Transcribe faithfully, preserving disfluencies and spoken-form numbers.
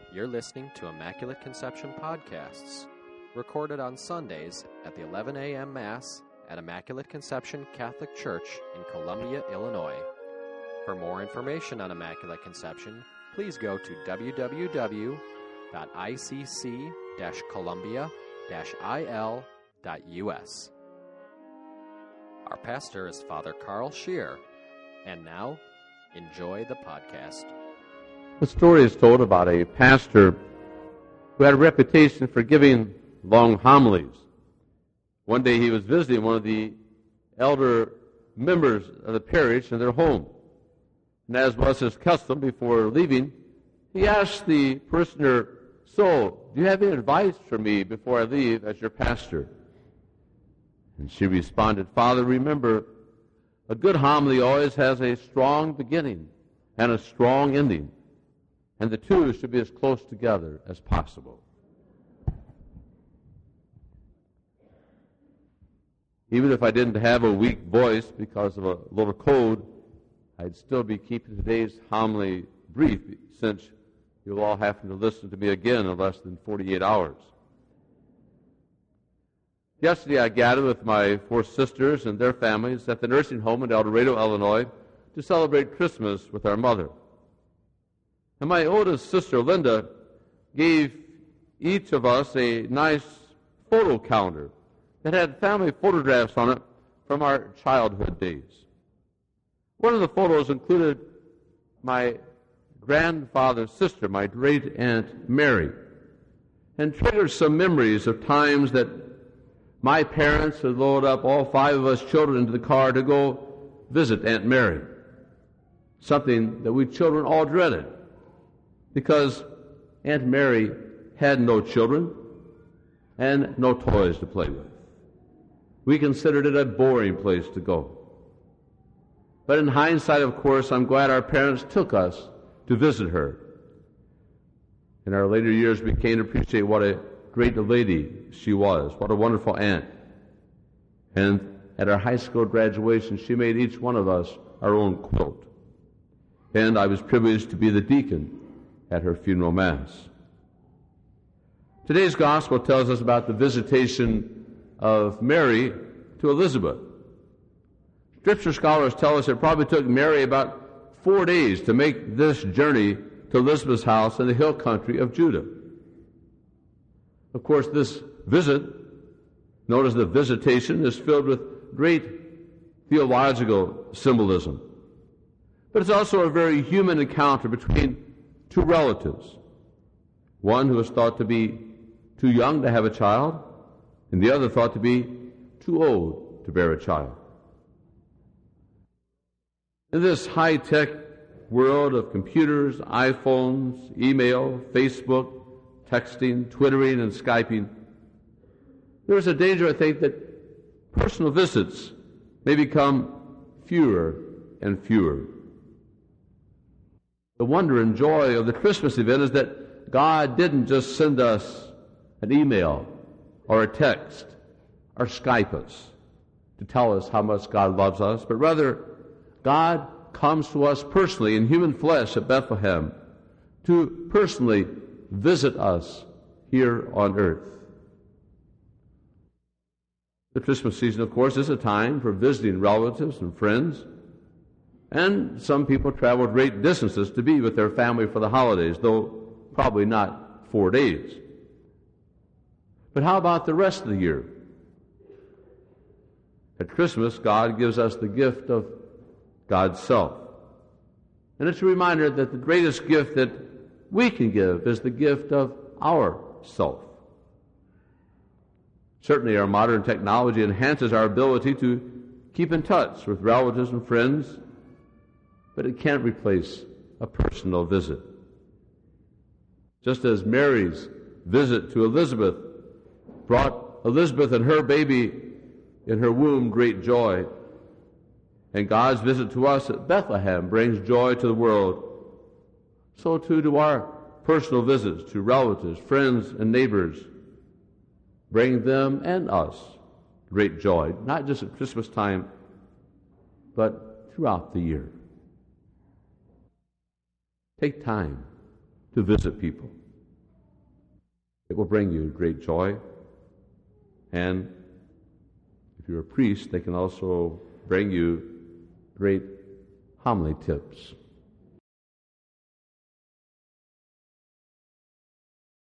You're listening to Immaculate Conception Podcasts, recorded on Sundays at the eleven a.m. Mass at Immaculate Conception Catholic Church in Columbia, Illinois. For more information on Immaculate Conception, please go to w w w dot i c c dash columbia dash i l dot u s. Our pastor is Father Carl Scheer, and now, enjoy the podcast. The story is told about a pastor who had a reputation for giving long homilies. One day he was visiting one of the elder members of the parish in their home. And as was his custom before leaving, he asked the parishioner, "So, do you have any advice for me before I leave as your pastor?" And she responded, "Father, remember, a good homily always has a strong beginning and a strong ending, and the two should be as close together as possible." Even if I didn't have a weak voice because of a little cold, I'd still be keeping today's homily brief, since you'll all have to listen to me again in less than forty-eight hours. Yesterday I gathered with my four sisters and their families at the nursing home in El Dorado, Illinois, to celebrate Christmas with our mother. And my oldest sister, Linda, gave each of us a nice photo calendar that had family photographs on it from our childhood days. One of the photos included my grandfather's sister, my great-aunt Mary, and triggered some memories of times that my parents had loaded up all five of us children into the car to go visit Aunt Mary, something that we children all dreaded, because Aunt Mary had no children and no toys to play with. We considered it a boring place to go. But in hindsight, of course, I'm glad our parents took us to visit her. In our later years, we came to appreciate what a great lady she was, what a wonderful aunt. And at our high school graduation, she made each one of us our own quilt. And I was privileged to be the deacon at her funeral mass. Today's gospel tells us about the visitation of Mary to Elizabeth. Scripture scholars tell us it probably took Mary about four days to make this journey to Elizabeth's house in the hill country of Judah. Of course, this visit, known as the visitation, is filled with great theological symbolism. But it's also a very human encounter between two relatives, one who is thought to be too young to have a child, and the other thought to be too old to bear a child. In this high-tech world of computers, iPhones, email, Facebook, texting, Twittering, and Skyping, there is a danger, I think, that personal visits may become fewer and fewer. The wonder and joy of the Christmas event is that God didn't just send us an email or a text or Skype us to tell us how much God loves us, but rather God comes to us personally in human flesh at Bethlehem to personally visit us here on earth. The Christmas season, of course, is a time for visiting relatives and friends, and some people travel great distances to be with their family for the holidays, though probably not four days. But how about the rest of the year? At Christmas, God gives us the gift of God's self. And it's a reminder that the greatest gift that we can give is the gift of our self. Certainly our modern technology enhances our ability to keep in touch with relatives and friends, but it can't replace a personal visit. Just as Mary's visit to Elizabeth brought Elizabeth and her baby in her womb great joy, and God's visit to us at Bethlehem brings joy to the world, so too do our personal visits to relatives, friends, and neighbors bring them and us great joy, not just at Christmas time, but throughout the year. Take time to visit people. It will bring you great joy. And if you're a priest, they can also bring you great homily tips.